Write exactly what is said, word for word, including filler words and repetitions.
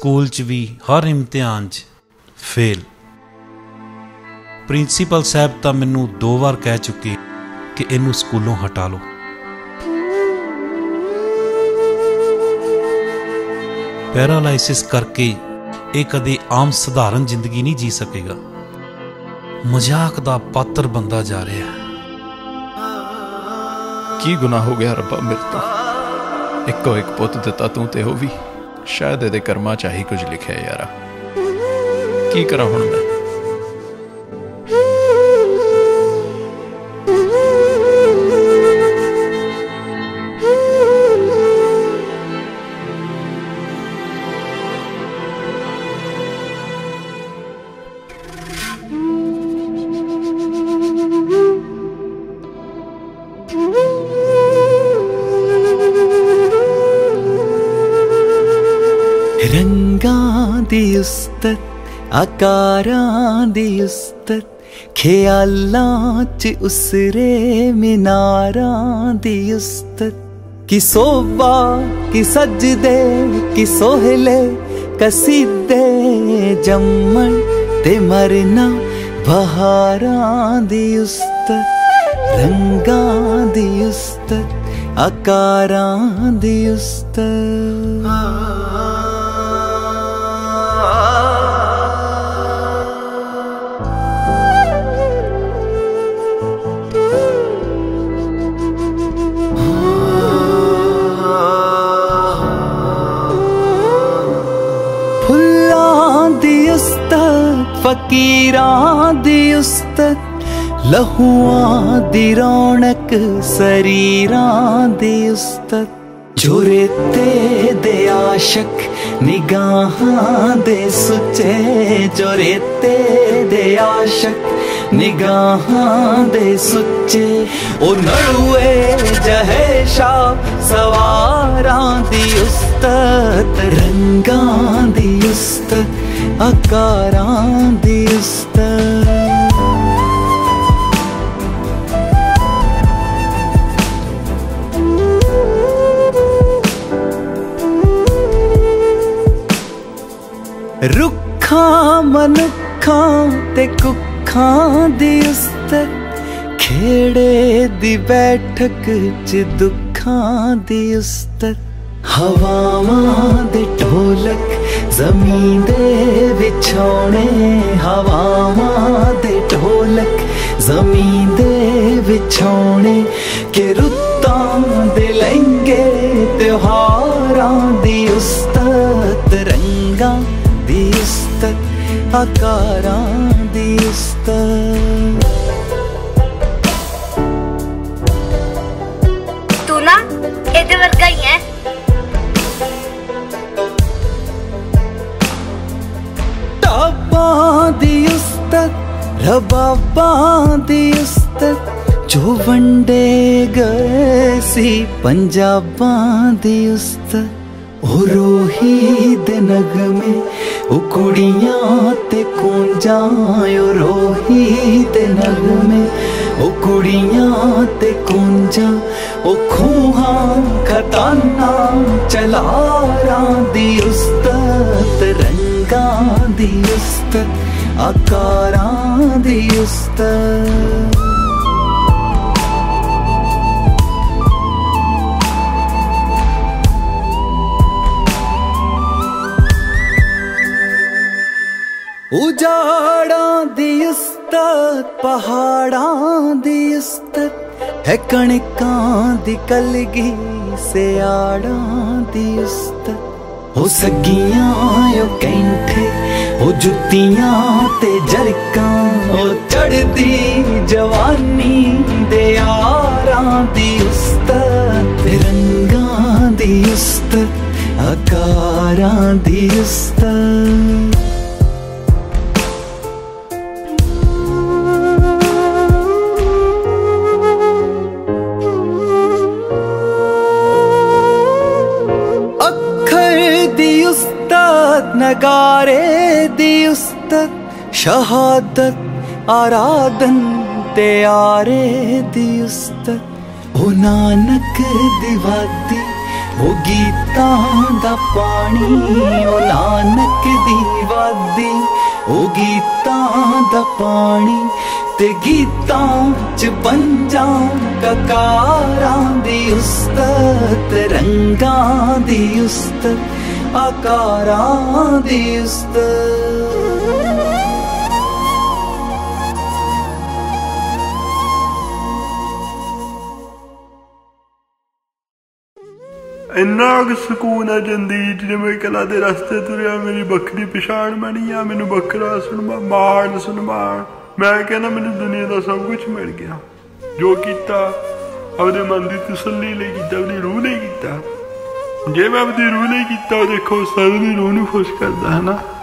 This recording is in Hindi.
स्कूल च भी हर इम्तिहान च फेल। प्रिंसीपल साहब तो मैनू दो बार कह चुके कि इनू स्कूलों हटा लो। पैरालाइसिस करके एक कदे आम सधारण जिंदगी नहीं जी सकेगा। मजाक दा पात्र बनता जा रहा है। की गुनाह हो गया रब्बा मेरे तो, इको एक पुत दिता तू ते हो भी शायद ये कर्मा च ही कुछ लिखा है यारा। की करा हुण मैं? रंगां दी उस्तत आकारां दी उस्तत ख्यालां च उसरे मीनारां दी उस्तत कि सोबा कि सजदे कि सोहले कसीदे जम्मन ते मरना बहारां दी उस्तत रंगां दी उस्तत आकारां दी उस्तत। फकीरां दी उस्तत लहुआं दी रौनक सरीरां दी उस्तत जो रेते दे आशक निगाहां दे सुचे जो रेते दे आशक निगाहां दे सुचे ओ नड़ुए जहेशा सवारां दी उस्तत रंगां दी उस्तत आकारां दी उस्तत। रुखां मनुखां ते कुखां दी उस्तत खेड़े दी बैठक च दुखां दी उस्तत हवावां दे ढोलक ज़मीं दे विछौने हवावां दे ढोलक ज़मीं दे विछौने के रुत्तां दे लहंगे त्योहारां दी उस्तत रंगां दी उस्तत आकारां दी उस्तत। तू ना इधर वर्गा ही है। टाबां दी उस्तत रबाबां दी उस्तत जो वंडे गए सी पंजाबां दी उस्तत ओ रोही दे नगमे ओ कुड़ियां ते कूंजां ओ रोही दे नगमे ओ कुड़ियां ते कूंजां ओ खूहां खताना चलारां दी उस्तत रंगां दी उस्तत आकारां दी उस्तत। उजाड़ां दी उस्तत पहाड़ां दी उस्तत है कणकां दी कलगी सियाड़ां दी उस्तत हो सगियां ओ कैंठे ओ जुत्तियां ते जरकां ओ चढ़दी जवानी दे यारां दी उस्तत रंगां दी उस्तत आकारां दी उस्तत। नगारे दी उस्तत शहादत आराधन ते आरे दी उस्तत ओ नानक दी वादी ओ गीतां दा पानी ओ नानक दी वादी, ओ गीतां दा पानी ते गीतां च पंजां ककारां दी उस्तत, रंगां दी उस्तत, आकारां दी उस्तत। इन्ना क सकून है जिंदगी जिवें मैं कला दे रस्ते तुरिया, मेरी बखरी पछाण बनी आ, मैनू बखरा सुनवा मान सुनवान। मैं कहना मैनू दुनिया का सब कुछ मिल गया, जो किया अपने मन की तसल्ली लिए किया, अपनी रूह ने किया। जे मैं अपनी रूह ने किया, देखो सारी रूह नू खुश करता है ना।